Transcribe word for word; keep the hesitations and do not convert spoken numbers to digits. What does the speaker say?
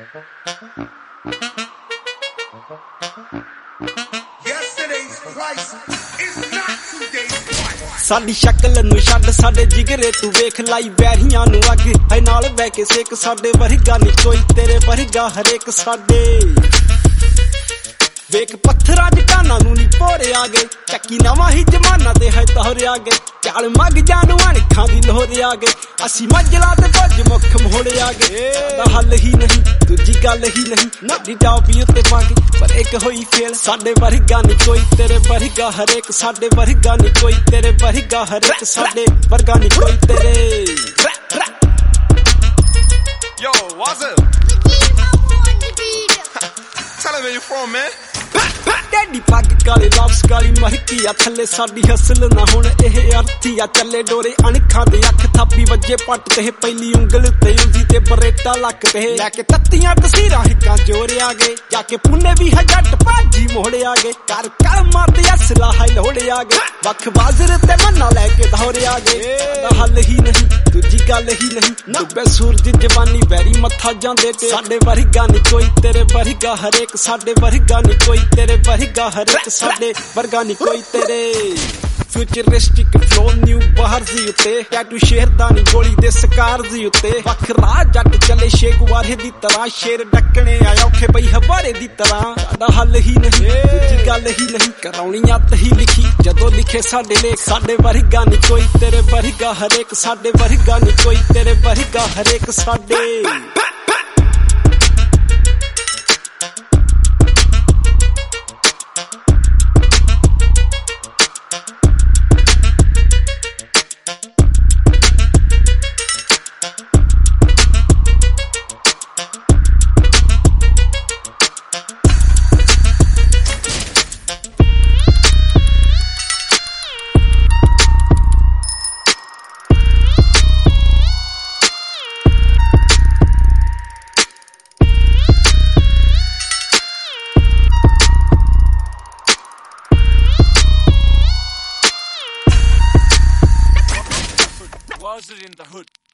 Yesterday's price is not today's price. ਸਾਡੀ ਸ਼ਕਲ ਨੂੰ ਛੱਡ ਸਾਡੇ ਜਿਗਰੇ ਤੂੰ ਵੇਖ ਲਾਈ ਬੈਰੀਆਂ ਨੂੰ ਅੱਗ ਐ ਨਾਲ ਬਹਿ ਕੇ ਸੇਕ ਸਾਡੇ ਵਰਗਾ ਨਹੀਂ ਕੋਈ ਤੇਰੇ ਵਰਗਾ ਹਰੇਕ ਸਾਡੇ ਵੇਖ ਪੱਥਰਾਂ ਚ ਕਾਨਾਂ ਨੂੰ ਨੀ ਪੋਰੇ ਆ ਗਏ ਚੱਕੀ ਨਵਾਂ ਹੀ ਜਮਾਨਾ ਤੇ ਹੈ ਤੋਰੇ ਆ ਗਏ ਚਾਲ ਮੱਗ ਜਾਨੂ ਅਣਖਾਂ ਦੀ ਲੋਹਰੇ ਆ ਗਏ ਅਸੀਂ ਮੱਜਲਾ ਤੇ ਭੱਜ ਮੁੱਖ ਮੋੜੇ ਆ ਗਏ ਦਾ ਹੱਲ ਹੀ ਨਹੀਂ ਦੂਜੀ ਗੱਲ ਹੀ ਨਹੀਂ ਨੱਡੀ ਜਾਓ ਵੀ ਉੱਤੇ ਪਾ ਕੇ ਪਰ ਇੱਕ ਹੋਈ ਫੇਲ ਸਾਡੇ ਵਰਗਾ ਨਹੀਂ ਕੋਈ ਤੇਰੇ ਵਰਗਾ ਹਰੇਕ ਸਾਡੇ ਵਰਗਾ ਨਹੀਂ ਕੋਈ ਤੇਰੇ ਵਰਗਾ ਹਰੇਕ ਸਾਡੇ ਵਰਗਾ ਨਹੀਂ ਕੋਈ ਤੇਰੇ Yo, what's up? Tell him where you from, man. Daddy ਪੱਗ ਕਾਲੇ ਲਾਪਸ ਕਾਲੀ ਮਰਕੀ ਆ ਥੱਲੇ ਸਾਡੀ ਹਸਲ ਨਾ ਹੁਣ ਇਹ ਅਰਥੀ ਆ ਚੱਲੇ ਡੋਰੇ ਅਣਖਾਂ ਦੇ ਅੱਖ ਥਾਪੀ ਵੱਜੇ ਪੱਟ ਤੇ ਪਹਿਲੀ ਉਂਗਲ ਤੇ ਉਜੀ ਤੇ ਬਰੇਟਾ ਲੱਕ ਤੇ ਲੈ ਕੇ ਤੱਤੀਆਂ ਤਸੀਰਾਂ ਹਿੱਕਾਂ ਜੋਰੇ ਆ ਗਏ ਜਾ ਕੇ ਪੁੰਨੇ ਵੀ ਹਜੱਟ ਭਾਜੀ ਮੋੜੇ ਆ ਗਏ ਕਰ ਕਰ ਮਾਰਦੇ ਅਸਲਾ ਹਾਈ ਲੋੜੇ ਆ ਗਏ ਵੱਖ ਬਾਜ਼ਰ ਤੇ ਮੰਨਾ ਲੈ ਕੇ ਧੌਰੇ ਆ ਗਏ ਦਾ ਹੱਲ ਹੀ ਨਹੀਂ ਦੂਜੀ ਗੱਲ ਹੀ ਨਹੀਂ ਡੁੱਬੇ ਸੂਰਜ ਜਵਾਨੀ ਵੈਰੀ ਮੱਥਾ ਜਾਂਦੇ ਤੇ ਸਾਡੇ ਵਰਗਾ ਨਹੀਂ ਕੋਈ ਤੇਰੇ ਵਰਗਾ ਹਰੇਕ ਸਾਡੇ ਵਰਗਾ ਨਹੀਂ ਕੋਈ ਤੇਰੇ ਵਰਗਾ ਹਰੇਕ ਸਾਡੇ ਵਰਗਾ ਨਹੀਂ ਕੋਈ ਤੇਰੇ ਫਿਊਚਰਿਸਟਿਕ ਫਲੋ ਨਿਊ ਬਾਹਰ ਦੀ ਉੱਤੇ ਟੈਟੂ ਸ਼ੇਰ ਦਾ ਨੀ ਗੋਲੀ ਦੇ ਸਕਾਰ ਦੀ ਉੱਤੇ ਵੱਖਰਾ ਜੱਟ ਚੱਲੇ ਸ਼ੇਗਵਾਰੇ ਦੀ ਤਰ੍ਹਾਂ ਸ਼ੇਰ ਡੱਕਣੇ ਆਇਆ ਔਖੇ ਬਈ ਹਵਾਰੇ ਦੀ ਤਰ੍ਹਾਂ ਸਾਡਾ ਹੱਲ ਹੀ ਨਹੀਂ ਦੂਜੀ ਗੱਲ ਹੀ ਨਹੀਂ ਕਰਾਉਣੀ ਅੱਤ ਹੀ ਲਿਖੀ ਜਦੋਂ ਲਿਖੇ ਸਾਡੇ ਲੇਖ ਸਾਡੇ ਵਰਗਾ ਨੀ ਕੋਈ ਤੇਰੇ ਵਰਗਾ ਹਰੇਕ ਸਾਡੇ ਵਰਗਾ ਨੀ ਕੋਈ ਤੇਰੇ ਵਰਗਾ ਹਰੇਕ ਸਾਡੇ Was it in the hood?